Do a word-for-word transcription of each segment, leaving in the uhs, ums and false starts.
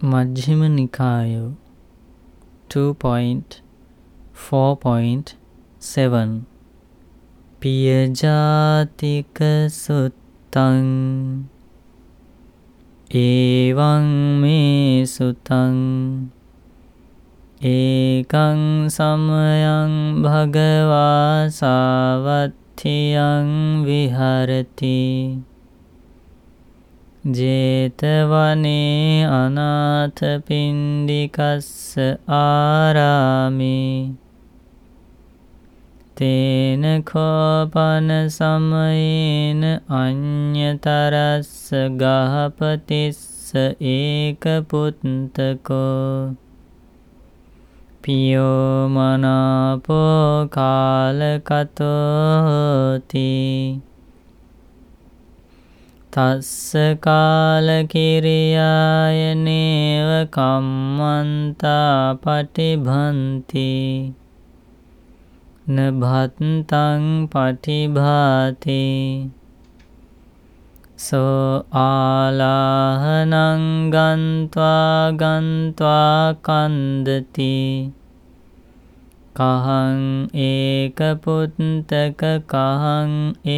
Majjhima Nikaya two point four point seven Piyajatika Suttang Evaṃ me Suttang Ekaṃ Samayaṃ Bhagavā Sāvatthiyaṃ Viharati Jetavane Anāthapindikassa ārāme Tena khopana samayena aññatarassa gahapatissa ekaputtako piyo manapo kālakatoti Tassa kāla kiriyāya neva kammantā patibhanti na bhattaṃ patibhāti so ālāhanaṃ gantvā gantvā kandati kahaṃ ekaputtaka kahaṃ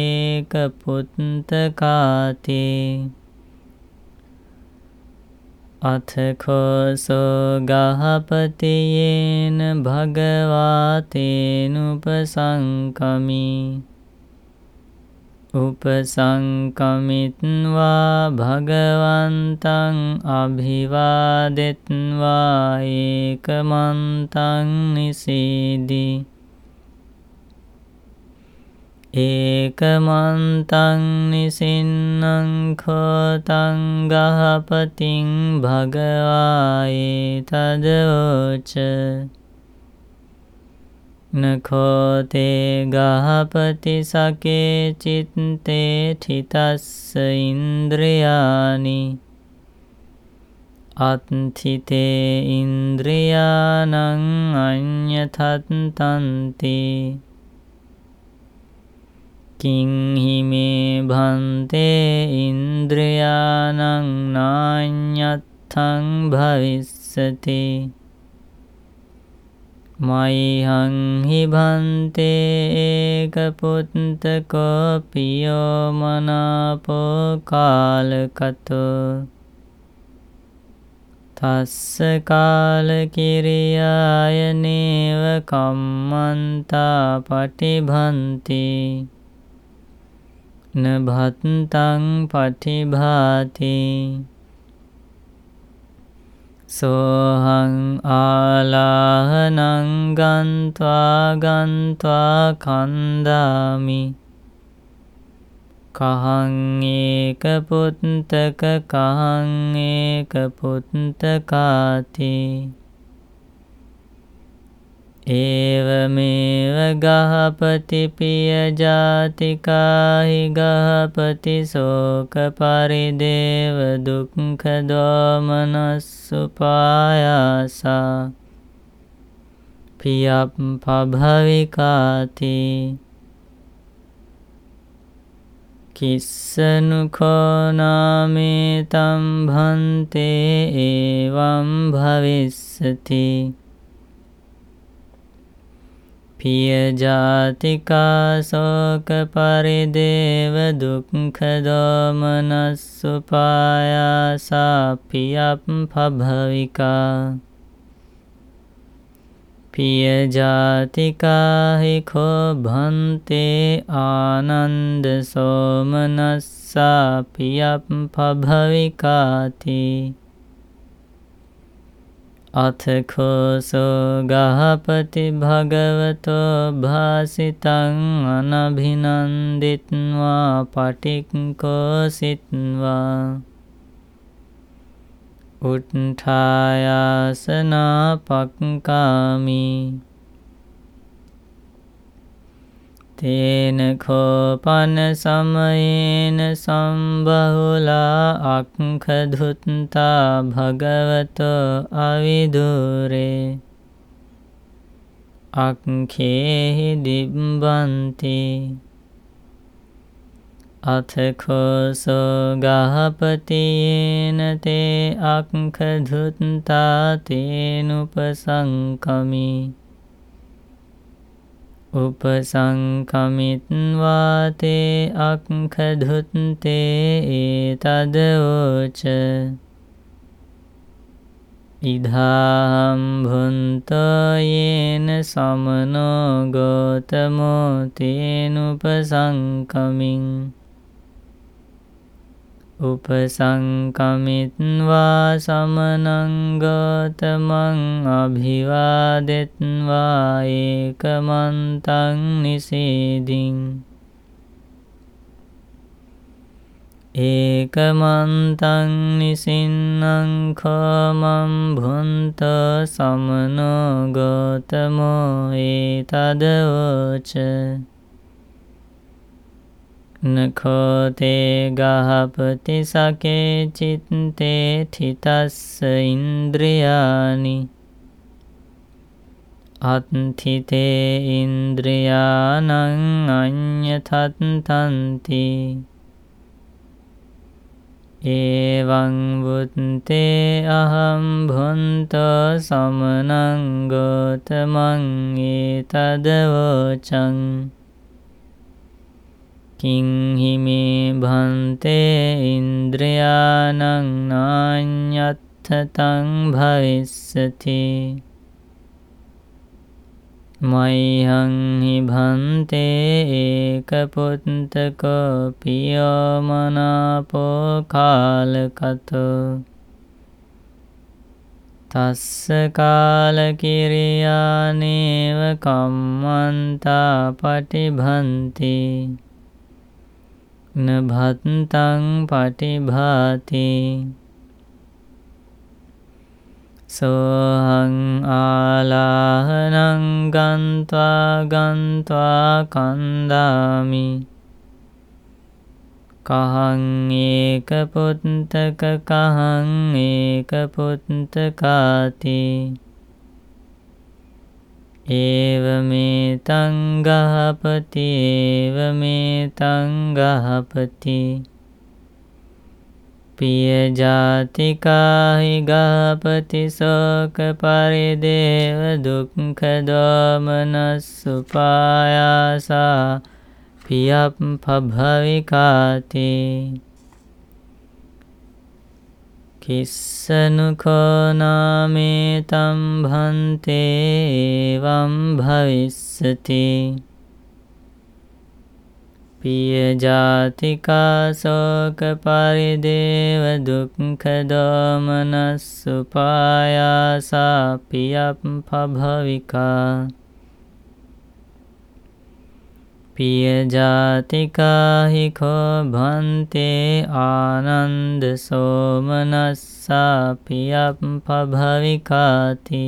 ekaputtakāti Athako so gahapatiyena bhagavā tenupasankami Upasankamitva bhagavantaṃ abhivādetva ekamantaṃ nisīdi Ekamantaṃ nisinnaṃ khotaṃ gahapatiṃ bhagavā etadvoca Nakhote gahapati sake citte thitassa indriyāni Atthite indriyānaṃ aññathattanti Kiṃ me bhante indriyānaṃ naññathaṃ bhavissati Mayihaṃ hi bhante ekaputtako piyo manapo kālakato Tassa kāla kiriyāya neva kammantā patibhanti na bhattaṃ patibhāti sohaṃ ālāhanaṃ gantvā gantvā kandāmi kahaṃ ekaputtaka kahaṃ ekaputtakāti Evameva gahapati piyajatika hi gahapati soka parideva dukkha domanasupāyasa piyappabhavikāti Kissanu-kho nāmetam bhante evam bhavissati Piyajatika soka parideva dukkha domanasupāyasa piyappabhavika Piyajatika hi kho bhante ānanda somanassa piyappabhavikāti Athako so gahapati bhagavato bhasitaṃ anabhinanditva patikkositva Utthāyāsana pakkāmi Tena khopana samayena sambahula akkhadhutta bhagavato avidure Akkhehi dibbanti අතකෝසෝ ගහපතියේන තේ අක්ඛදුත්තා තේනුපසංකමි උපසංකමිත්වා තේ අක්ඛදුත්තේ ඒතදෝච ඉදාහම් භුන්තෝ යේන සමනෝ ගෝතමෝ තේනුපසංකමින් උපසංකමිත්වා සමනං ගෝතමං අභිවාදෙත්වා ඒකමන්තං නිසීදින් ඒකමන්තං නිසින්නං කෝමං භුන්තෝ සමනෝ ගෝතමෝ ඒතදෝච නඛෝතේ ගහපති සකේ චිත්තේ තිතස්ස ඉන්ද්‍රියානි අත්ථිතේ ඉන්ද්‍රියානං අඤ්ඤතත්තන්ති එවං වුත්තේ අහං භුන්තෝ සමනං ගෝතමං ඒතදවෝචං කිං හිමේ භන්තේ ඉන්ද්‍රියානං නාඤ්ඤත්තං භවිස්සති මය්හං හි භන්තේ ඒකපුත්තකෝ පියෝ මනාපෝ කාලකතෝ තස්ස කාලකිරියානේව කම්මන්තා පටිභන්ති නභත්තං පටිභාති සෝහං ආලාහනං ගන්්වා ගන්්වා කන්දාමි කහං ඒක පුත්තක කහං ඒක පුත්තකාති ඒවමේ තං ගහපති ඒවමේ තං ගහපති පිය ජාතිකාහි ගහපති සෝක පරිදේව දුක්ඛ දෝමනස්සුපායාසා පියප්පභවිකාති කිස්සනුකෝ නාමේ තම් භන්තේ එවං භවිස්සති පිය ජාතිකා සෝක පරිදේව දුක්ඛ දෝමනස්සුපායාසා පියප්පභවිකා පිය ජාතිකාහි කෝ භන්තේ ආනන්ද සෝමනස්සා පියප්පභවිකාති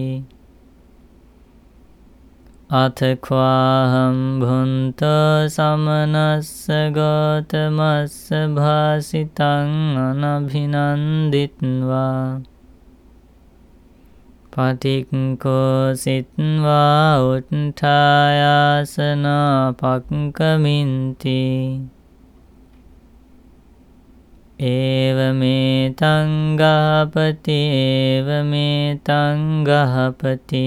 අතඛවාහං භුන්තෝ සමනස්ස ගෝතමස්ස භාසිතං අනභිනන්දිත්වා පටික්ඛෝ සිත්වා උත්ථායාසනා පක්ඛමින්ති ඒවමේ තං ගහපති ඒවමේ තං ගහපති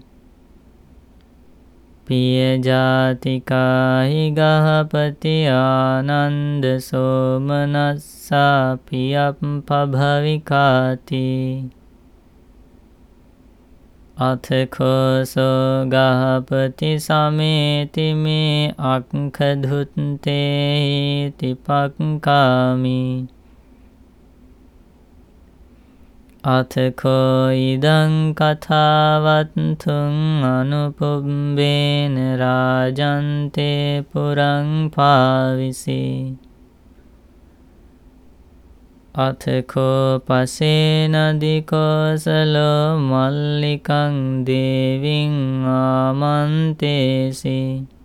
පිය ජාතිකාහි ගහපති ආනන්ද සෝමනස්සා පියප්පභවිකාති අතඛෝසෝ ගහපති සමේති මේ අක්ඛදුත්තේ තිපක්ඛාමි අතඛෝ ඉදං කථාවත්තුං අනුපුබ්බේන රාජන්තේ පුරං පාවිසි අතඛෝ පසේනදිකෝසලෝ මල්ලිකං දේවින් ආමන්තේසි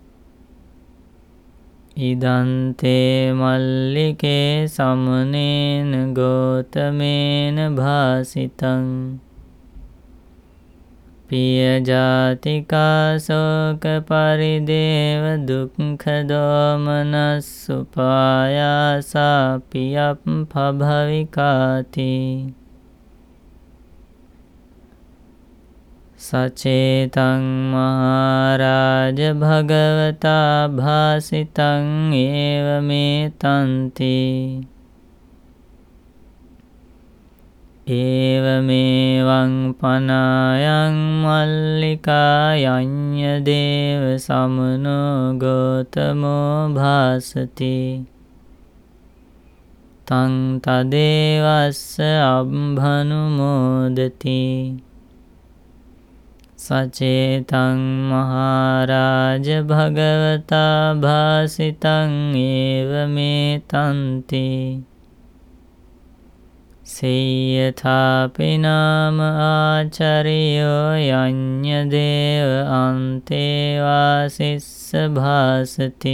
ඉදන්තේ මල්ලිකේ සමනේන ගෝතමේන භාසිතං පිය ජාතිකා සෝක පරිදේව දුක්ඛ දෝමනස්සුපායාසා පියප්පභවිකාති සචේතං මහරජ භගවතා භාසිතං ඒව මේ තන්ති ඒව මේවං පනායං මල්ලිකා යඤ්ඤ දේව සමනෝ ගෝතමෝ භාසති තං තදේවස්ස අබ්භනුමෝදති සචේතං මහරජ භගවතා භාසිතං ඒව මේ තන්ති සේයථාපි නාම ආචරියෝ යඤ්ඤ දේව අන්තේවාසිස්ස භාසති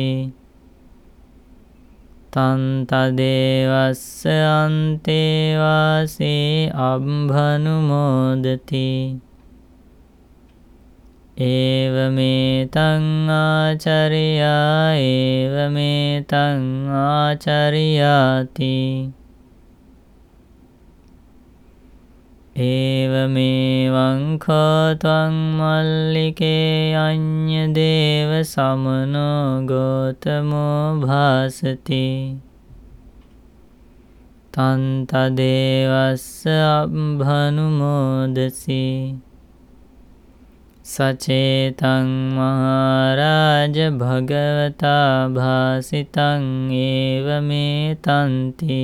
තං තදේවස්ස අන්තේවාසී අබ්භනුමෝදති ඒව මේතං ආචරියා ඒව මේතං ආචරියාති ඒව මේවං කෝතං මල්ලිකේ යඤ්ඤ දේව සමනෝ ගෝතමෝ භාසති තං තදේවස්ස අබ්භනුමෝදසි සචේතං මහරජ භගවතා භාසිතං ඒව මේ තන්ති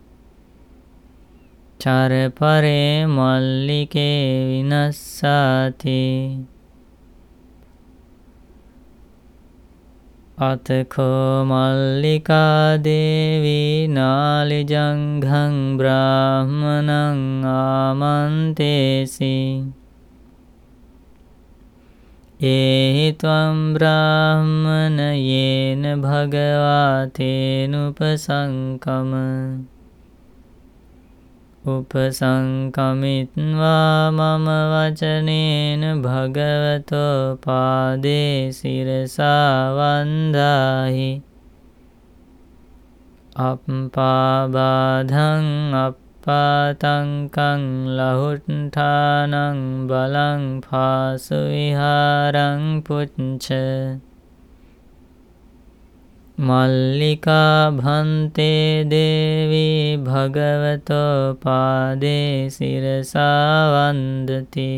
චරපරේ මල්ලිකේ විනස්සාති අතකෝ මල්ලිකා දේවී නාලිජංඝං බ්‍රාහ්මණං ආමන්තේසි ඒහි ත්වං බ්‍රාහ්මණ යේන භගවා තේනුපසංකම උපසංකමිත්වා මම වචනේන භගවතෝ පාදේ සිරසා වන්දාහි අප්පාබාධං අප්පාතංකං ලහුට්ඨානං බලං පාසු විහාරං පුච්ච මල්ලිකා භන්තේ දේවී භගවතෝ පාදේ සිරසා වන්දති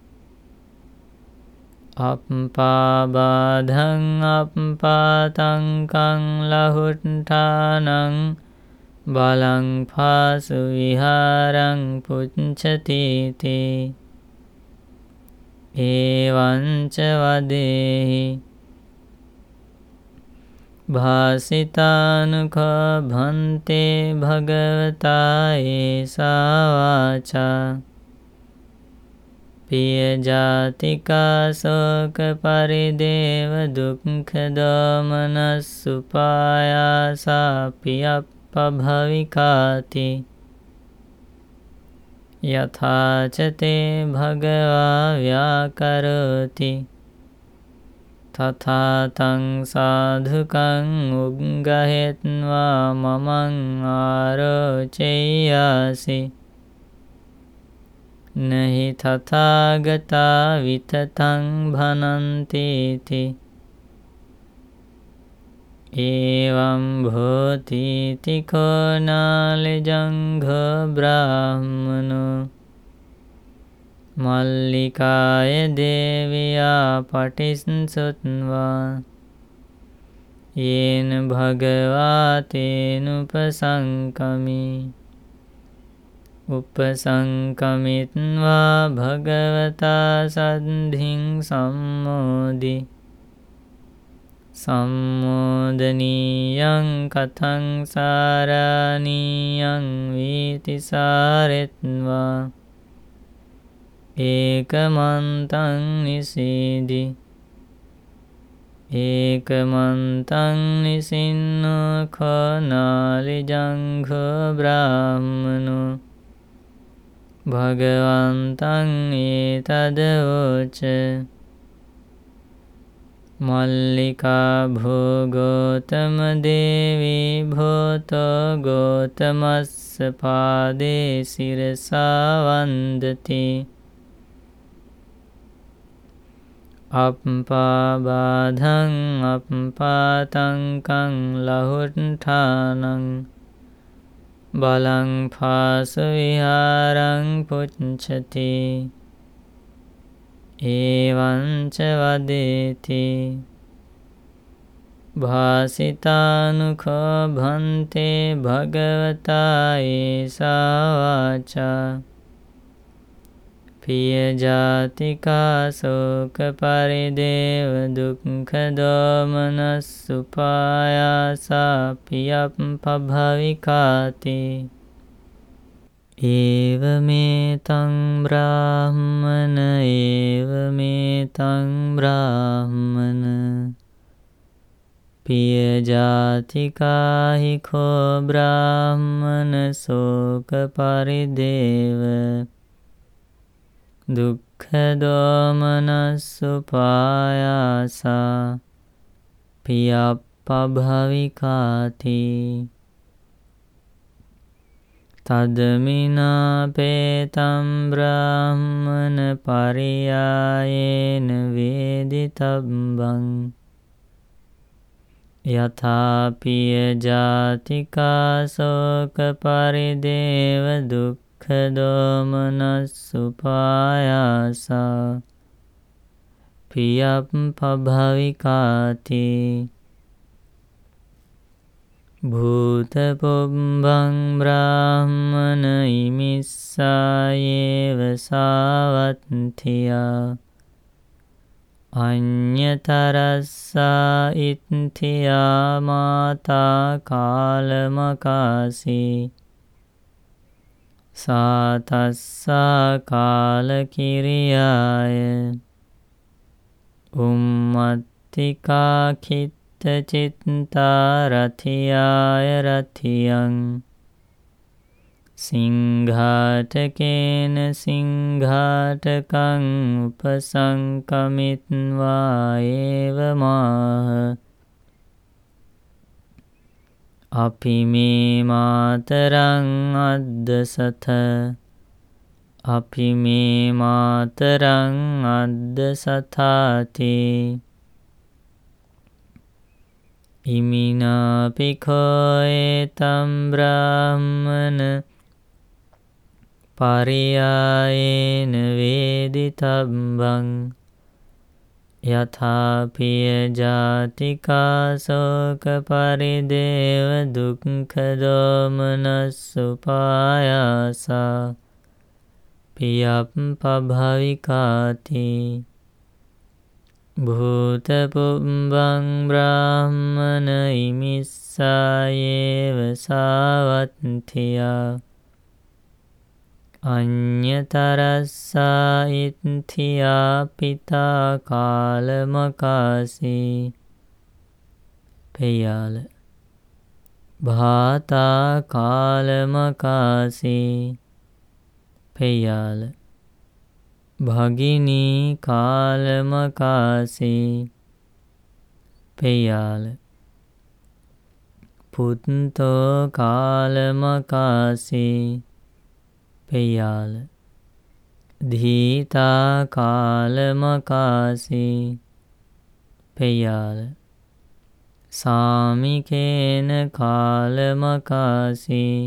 අප්පාබාධං අප්පාතංකං ලහුට්ඨානං බලං පාසු විහාරං පුච්චති තේ ඒවං ච වදේහි භාසිතානුකෝ භන්තේ භගවතා ඒසා වාචා පිය ජාතිකා සෝක පරිදේව දුක්ඛ දෝමනස්සුපායාසා පියප්පභවිකාති යථා ච තේ භගවා ව්‍යාකරෝති තථා තං සාධුකං උග්ගහෙත්වා මමං ආරෝචෙය්‍යාසි නහි තථාගතා විතතං භනන්තිති ඒවං භෝතිති කෝ නාලිජංඝෝ බ්‍රාහ්මනෝ මල්ලිකාය දේවියා පටිස්සුත්වා යේන භගවා තේනුපසංකමි උපසංකමිත්වා භගවතා සද්ධින් සම්මෝදි සම්මෝදනීයං කතං සාරාණීයං වීතිසාරෙත්වා ඒකමන්තං නිසීදි ඒකමන්තං නිසින්නෝ කෝ නාලිජංඝෝ බ්‍රාහ්මනෝ භගවන්තං ඒතදවෝච මල්ලිකා භෝගෝතම දේවී භෝතෝ ගෝතමස්ස පාදේ සිරසා වන්දති අප්පාබාධං අප්පාතංකං ලහුට්ඨානං බලං පාස විහාරං පුච්ඡති ඒවං ච වදේති භාසිතානුඛෝ භන්තේ භගවතා ඒසා වාචා පිය ජාතිකා සෝක පරිදේව දුක්ඛ දෝමනස්සුපායාසා පියප්පභවිකාති ඒවමේතං බ්‍රාහ්මන ඒවමේතං බ්‍රාහ්මන පිය ජාතිකාහි කෝ බ්‍රාහ්මන සෝක පරිදේව දුක්ඛ දෝමනස්සුපායාසා පියප්පභවිකාති තදමිනාපේතම් බ්‍රාහ්මන පරියායේන වේදිතබ්බං යථාපිය ජාතිකා සෝක පරිදේව දුක්ඛ දෝමනස්සුපායාසා පියප්පභවිකාති භූතපුබ්බං බ්‍රාහ්මන ඉමිස්සායේව සාවත්තියා අඤ්ඤතරස්සා ඉත්ථියා මාතා කාලමකාසී සාතස්සා කාලකිරියාය උම්මත්තිකා කිත් චිත්තා රථියාය රථියං සිංඝාටකේන සිංඝාටකං උපසංකමිත්වා ඒවමාහ අපි මේ මාතරං අද්දසත අපි මේ මාතරං අද්දසතාති ඉමිනාපිකෝ ඒතම් බ්‍රාහ්මන පරියායේන වේදිතබ්බං යථාපිය ජාතිකා සෝක පරිදේව දුක්ඛ දෝමනස්සුපායාසා පියප්පභවිකාති භූතපුබ්බං බ්‍රාහ්මන ඉමිස්සායේව සාවත්තියා අඤ්ඤතරස්සා ඉත්ථියා පිතා කාලමකාසී පෙයාල භාතා කාලමකාසී පෙයාල භගිනී කාලමකාසී පෙයාල පුත්තෝ කාලමකාසී පෙයාල ධීතා කාලමකාසී පෙයාල සාමිකේන කාලමකාසී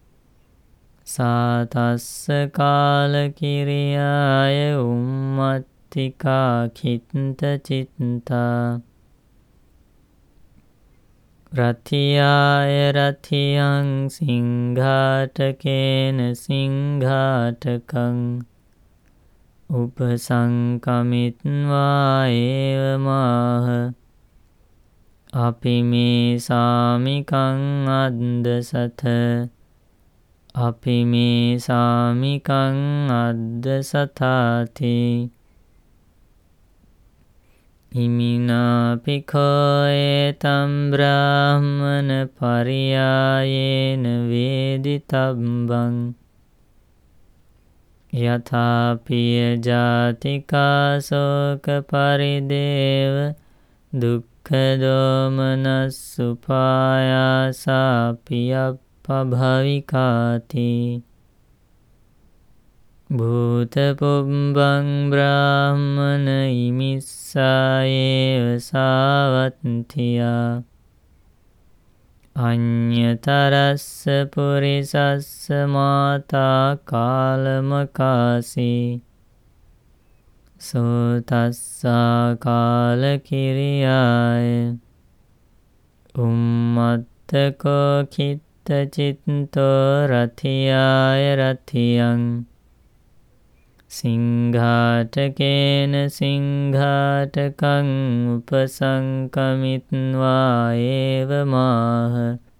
සාතස්ස කාලකිරියාය උම්මත්තිකා කිත්ත චිත්තා රථියාය රථියං සිංඝාටකේන සිංඝාටකං උපසංකමිත්වා ඒවමාහ අපි මේ සාමිකං අද්දසත අපි මේ සාමිකං අද්දසතාති ඉමිනාපිකෝ ඒතම් බ්‍රාහ්මන පරියායේන වේදිතබ්බං යථාපිය ජාතිකා සෝක පරිදේව දුක්ඛ දෝමනස්සුපායාසා පියප්පභවිකාති භූත පුබ්බං බ්‍රාහ්මන ඉමිස්සායේව සාවත්තියා අඤ්ඤතරස්ස පුරිසස්ස මාතා කාලමකාසී සෝතස්සා කාලකිරියාය උම්මත්තකෝ කිත්ත චිත්තෝ රතියාය රතියං සිංඝාටකේන සිංඝාටකං උපසංකමිත්වා ඒව මාහ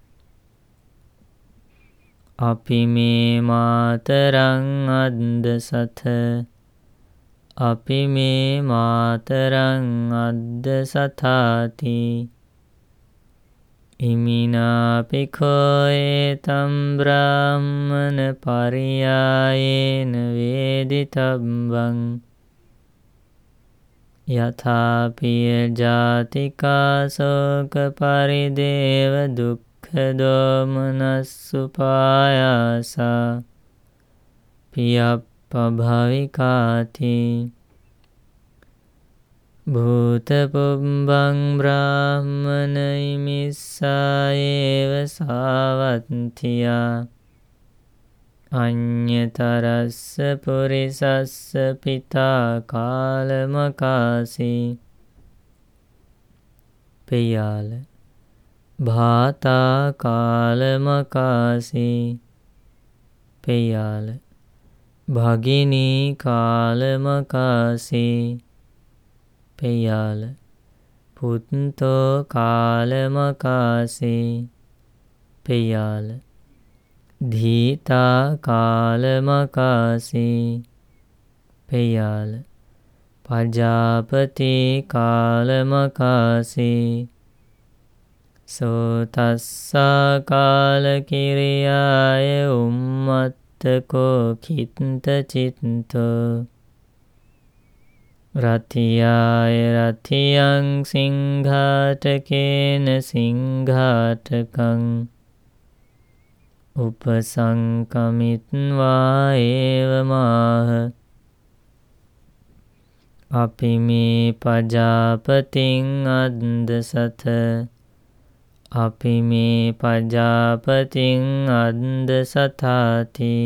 අපි මේ මාතරං අද්දසත අපි මේ මාතරං අද්දසතාති ඉමිනාපිකෝ ඒතම් බ්‍රාහ්මන පරියායේන වේදිතබ්බං යථාපිය ජාතිකා සෝක පරිදේව දුක්ඛ දෝමනස්සුපායාසා පියප්පභවිකාති භූත පුබ්බං බ්‍රාහ්මන ඉමිස්සායේව සාවත්තියා අඤ්ඤතරස්ස පුරිසස්ස පිතා කාලමකාසී පෙයාල භාතා කාලමකාසී පෙයාල භගිනී කාලමකාසී පෙයාල පුත්තෝ කාලමකාසී පෙයාල ධීතා කාලමකාසී පෙයාල පජාපති කාලමකාසී සෝතස්සා කාලකිරියාය උම්මත්තකෝ කිත්ත චිත්තෝ රතියාය රතියං සිංඝාටකේන සිංඝාටකං උපසංකමිත්වා ඒව මාහ අපි මේ පජාපතින් අද්දසත අපි මේ පජාපතින් අද්දසතාති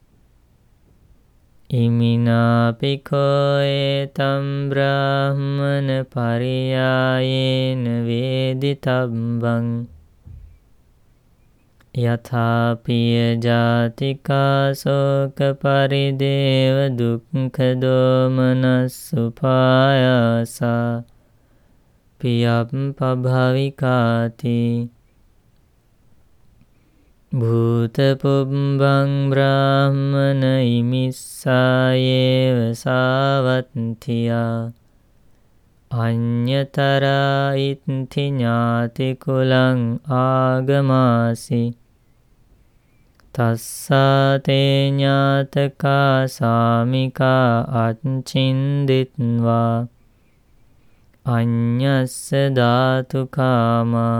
ඉමිනාපිකෝ ඒතම් බ්‍රාහ්මන පරියායේන වේදිතබ්බං යථාපිය ජාතිකා සෝක පරිදේව දුක්ඛ දෝමනස්සුපායාසා පියප්පභවිකාති භූත පුබ්බං බ්‍රාහ්මන ඉමිස්සායේව සාවත්තියා අඤ්ඤතරා ඉත්ථි ඥාතිකුලං ආගමාසි තස්සා තේ ඥාතකා සාමිකා අච්චින්දිත්වා අඤ්ඤස්ස ධාතුකාමා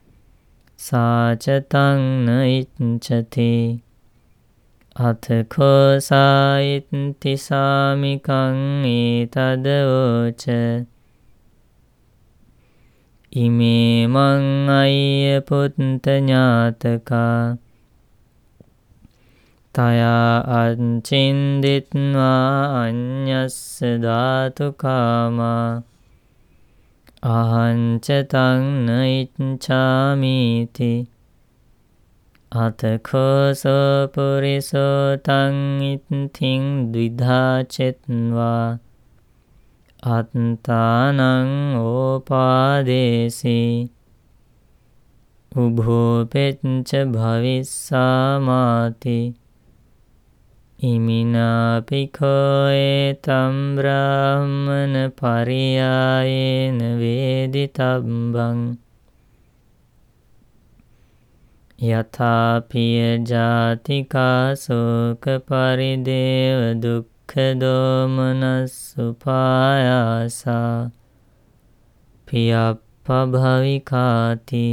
සාචතං න ඉච්ඡති අතකෝ සායිත්ති සාමිකං ඒතදවෝච ඉමේ මං අය්‍ය පුත්ත ඥාතකා තයා අච්චින්දිත්වා අඤ්ඤස්ස ධාතුකාමා අහංච තං න ඉච්ඡාමිති අතකෝ සෝ පුරිසෝ තං ඉත්ථින් ද්විධා චෙත්වා අත්තානං ඕපාදේසී උභෝපෙච්ච භවිස්සාමාති ඉමිනාපිකෝ ඒතම් බ්‍රාහ්මන පරියායේන වේදිතබ්බං යථාපිය ජාතිකා සෝක පරිදේව දුක්ඛ දෝමනස්සුපායාසා පියප්පභවිකාති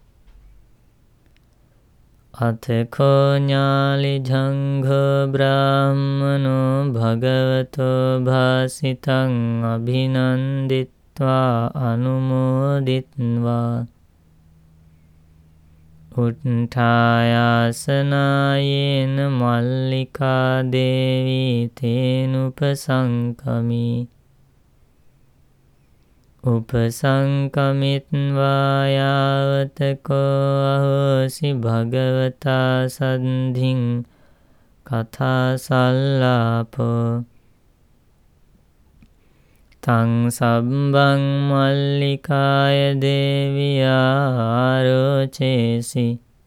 අතකෝ ඥාලි ජංඝෝ බ්‍රාහ්මනෝ භගවතෝ භාසිතං අභිනන්දිත්වා අනුමෝදිත්වා උට්ඨායාසනායේන මල්ලිකා දේවී තේනුපසංකමි උපසංකමිත්වා යාවතකෝ අහෝසි භගවතා සද්ධින් කථා සල්ලාපෝ තං සබ්බං මල්ලිකාය දේවියා ආරෝචේසි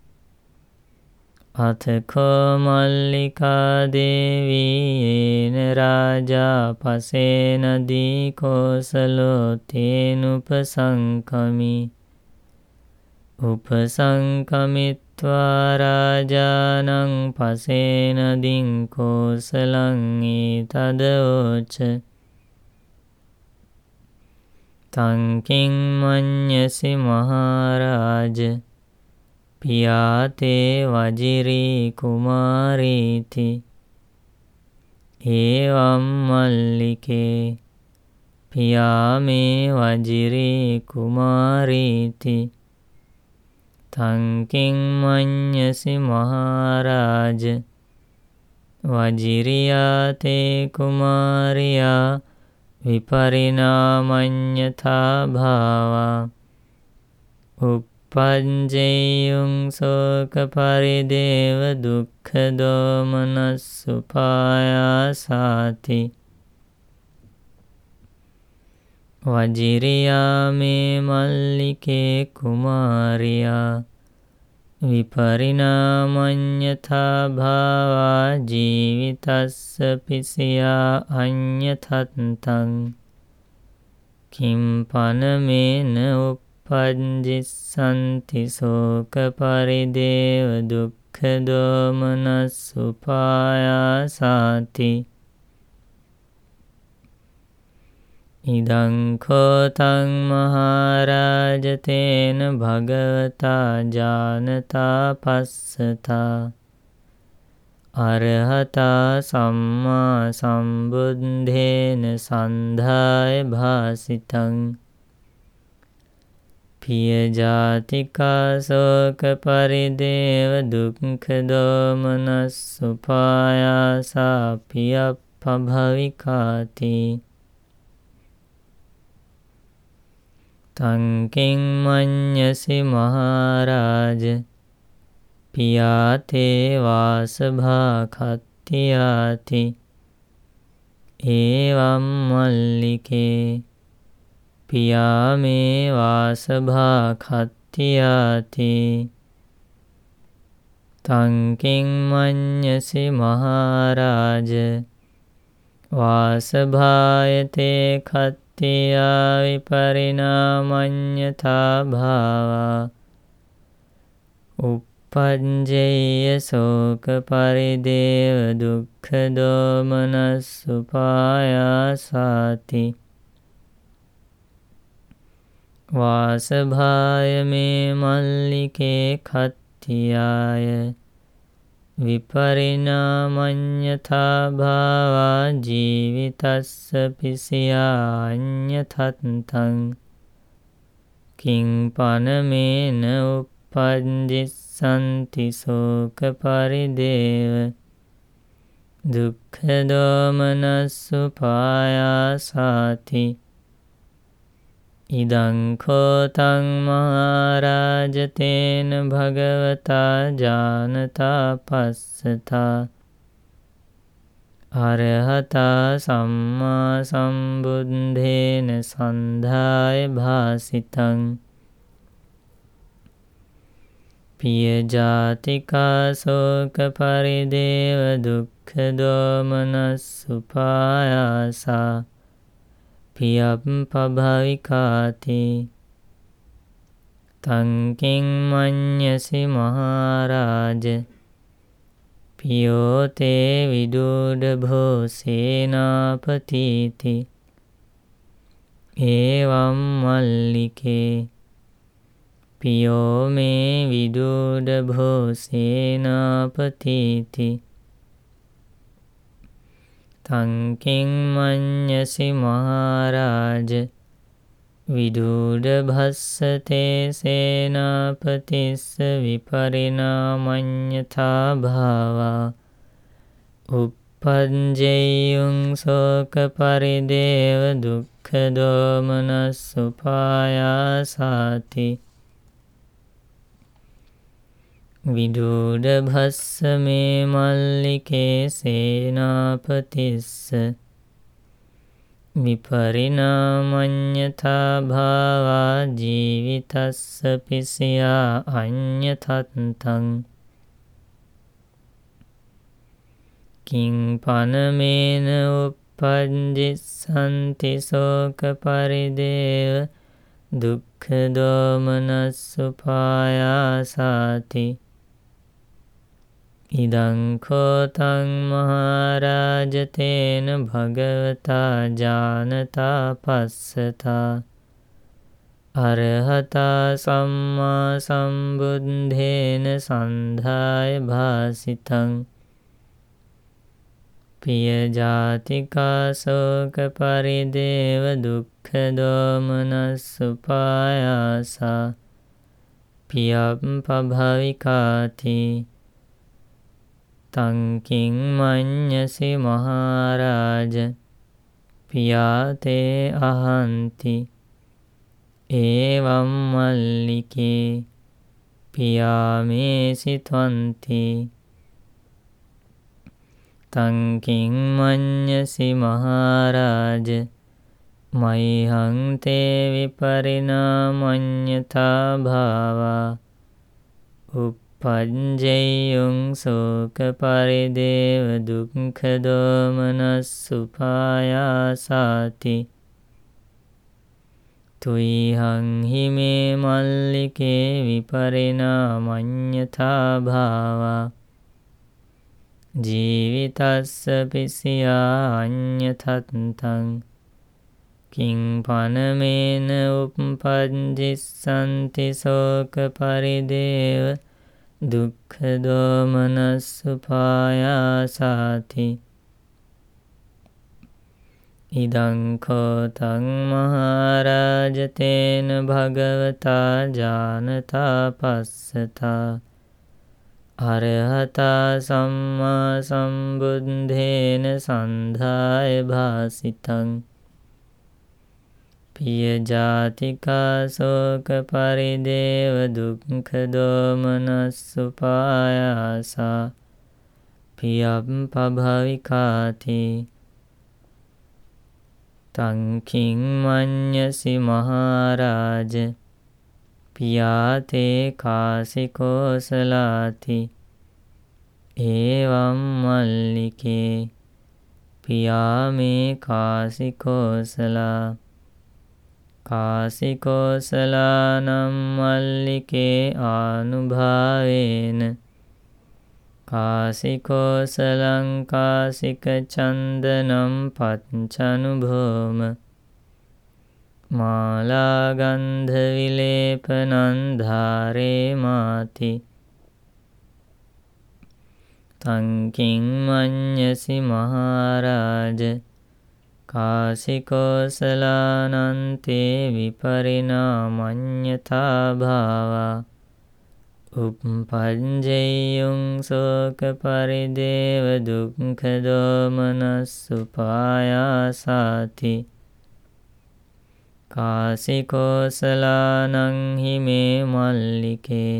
අතකෝ මල්ලිකා දේවීන රාජා පසේනදී කෝසලෝ තේනුපසංකමි උපසංකමිත්වා රාජානං පසේනදින් කෝසලං ඊතදෝච තංකින් මඤ්ඤසි මහරාජ පියාතේ වජිරී කුමාරීති ඒවම් මල්ලිකේ පියාමේ වජිරී කුමාරීති තංකින් මඤ්ඤසි මහරාජ වජිරියාතේ කුමාරියා විපරිණාමඤ්ඤතා භාවා උප්පංජේයුං සෝක පරිදේව දුක්ඛ දෝමනස්සුපායාසාති වජිරියා මේ මල්ලිකේ කුමාරියා විපරිණාමඤ්ඤතා භාවා ජීවිතස්ස පිසියා අඤ්ඤතත්තං කිම්පනමේන උප්පංජිස්සන්ති සෝක පරිදේව දුක්ඛ දෝමනස්සුපායාසාති ඉදං කෝතං මහරාජ තේන භගවතා ජානතා පස්සතා අරහතා සම්මා සම්බුද්ධේන සන්ධාය භාසිතං පිය ජාතිකා සෝක පරිදේව දුක්ඛ දෝමනස්සුපායාසා පියප්පභවිකාති තංකින් මඤ්ඤසි මහරාජ පියාතේ වාසභා කත්තියාති ඒවම් මල්ලිකේ පියාමේ වාසභා කත්තියාති තංකින් මඤ්ඤසි මහරාජ වාසභායතේ කත් තියා විපරිණාමඤ්ඤතා භාවා උප්පංජේය සෝක පරිදේව දුක්ඛ දෝමනස්සුපායාසාති වාසභාය මේ මල්ලිකේ කත්තියාය විපරිණාමඤ්ඤතා භාවා ජීවිතස්ස පිසියා අඤ්ඤතත්තං කිංපනමේන උප්පංජිස්සන්ති සෝක පරිදේව දුක්ඛ දෝමනස්සුපායාසාති ඉදං කෝතං මහරාජ තේන භගවතා ජානතා පස්සතා අරහතා සම්මා සම්බුද්ධේන සන්ධාය භාසිතං පිය ජාතිකා සෝක පරිදේව දුක්ඛ දෝමනස්සුපායාසා පියප්පභවිකාති තංකින් මඤ්ඤසි මහරජ පියෝ තේ විදුඩභෝ සේනාපතිති ඒවම් මල්ලිකේ පියෝ මේ විදුඩභෝ සේනාපතිති තංකින් මඤ්ඤසි මහරජ විදුඩභස්සතේ සේනාපතිස්ස විපරිණාමඤ්ඤතා භාවා uppajjeyung සෝක පරිදේව දුක්ඛ දෝමනස්සුපායාසාති විදුඩභස්ස මේ මල්ලිකේ සේනාපතිස්ස විපරිණාමඤ්ඤතා භාවා ජීවිතස්ස පිසියා අඤ්ඤතත්තං කිං පනමේන uppajjissanti සෝක පරිදේව දුක්ඛ දෝමනස්සුපායාසාති ඉදං කෝතං මහරජ තේන භගවතා ජානතා පස්සතා අරහතා සම්මා සම්බුද්ධේන සන්ධාය භාසිතං පිය ජාතිකා සෝක පරිදේව දුක්ඛ දෝමනස්සුපායාසා පියප්පභවිකාති තංකින් මඤ්ඤසි මහරජ පියා තේ අහන්ති ඒවම් මල්ලිකේ පියා මේ සිතන්ති තංකින් මඤ්ඤසි මහරජ මයිහං තේ විපරිණාමඤ්ඤතා භාවා uppajjeyung සෝක පරිදේව දුක්ඛ දෝමනස්සුපායාසාති තුයිහං හිමේ මල්ලිකේ විපරිණාමඤ්ඤතා භාවා ජීවිතස්ස පිසියා අඤ්ඤතත්තං කිං පනමේන uppajjissanti සෝක පරිදේව දුක්ඛ දෝමනස්සුපායාසාති ඉදං කෝතං මහරජ තේන භගවතා ජානතා පස්සතා අරහතා සම්මා සම්බුද්ධේන සන්ධාය භාසිතං පිය ජාතිකා සෝක පරිදේව දුක්ඛ දෝමනස්සුපායාසා පියප්පභවිකාති තංකින් මඤ්ඤසි මහරජ පියා තේ කාසිකෝසලාති ඒවම් මල්ලිකේ පියා මේ කාසිකෝසලා කාසිකෝසලානම් මල්ලිකේ ආනුභාවේන කාසිකෝසලං කාසික චන්දනම් පච්චනුභෝම මාලාගන්ධ විලේපනං ධාරේ මාති තංකින් මඤ්ඤසි මහරජ කාසිකෝසලානන්තේ විපරිණාමඤ්ඤතා භාවා uppajjeyung සෝක පරිදේව දුක්ඛ දෝමනස්සුපායාසාති කාසිකෝසලානං හිමේ මල්ලිකේ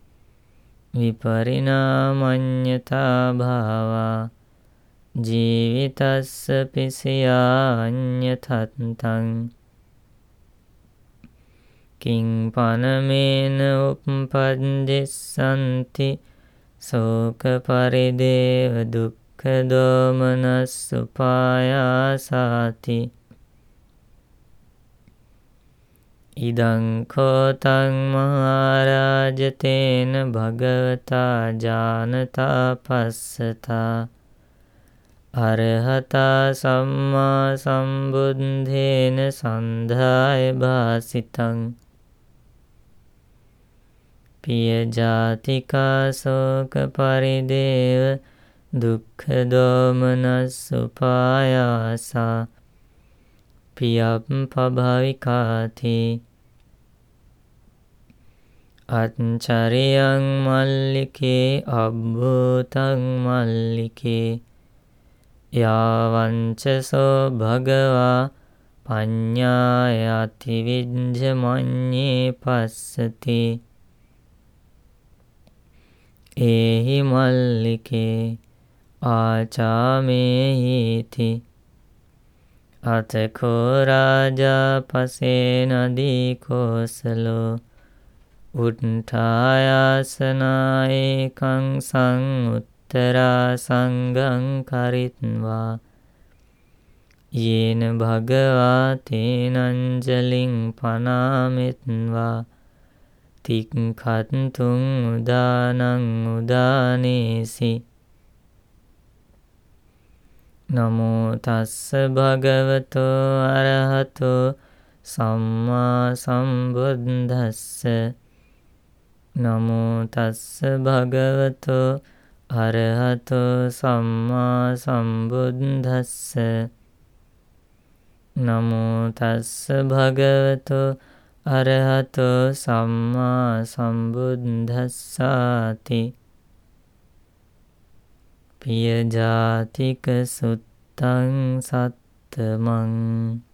විපරිණාමඤ්ඤතා භාවා ජීවිතස්ස පිසියා අඤ්ඤතත්තං කිං පනමේන uppajjissanti සෝක පරිදේව දුක්ඛ දෝමනස්සුපායාසාති ඉදං කෝතං මහරජතේන භගවතා ජානතා පස්සතා අරහතා සම්මා සම්බුද්ධේන සන්ධාය භාසිතං පිය ජාතිකා සෝක පරිදේව දුක්ඛ දෝමනස්සුපායාසා පියප්පභාවිකාති අච්චරියං මල්ලිකේ අබ්බූතං මල්ලිකේ යාවංචසෝ භගවා පඤ්ඤායති විඤ්ඤමඤ්ඤේ පස්සති ඒහි මල්ලිකේ ආචාමේහිති අතකෝ රාජා පසේනදී කෝසලෝ උට්ඨායාසනායකං සංඋත්තරා සංඝං කරිත්වා යේන භගවා තේනංජලින් පනාමෙත්වා තික්ඛත්තුං උදානං උදානේසි නමෝ තස්ස භගවතෝ අරහතෝ සම්මා සම්බුද්දස්ස නමෝ තස්ස භගවතෝ අරහතෝ සම්මා සම්බුද්දස්ස නමෝ තස්ස භගවතෝ අරහතෝ සම්මා සම්බුද්දස්සාති පිය ජාතික සුත්තං සත්තමං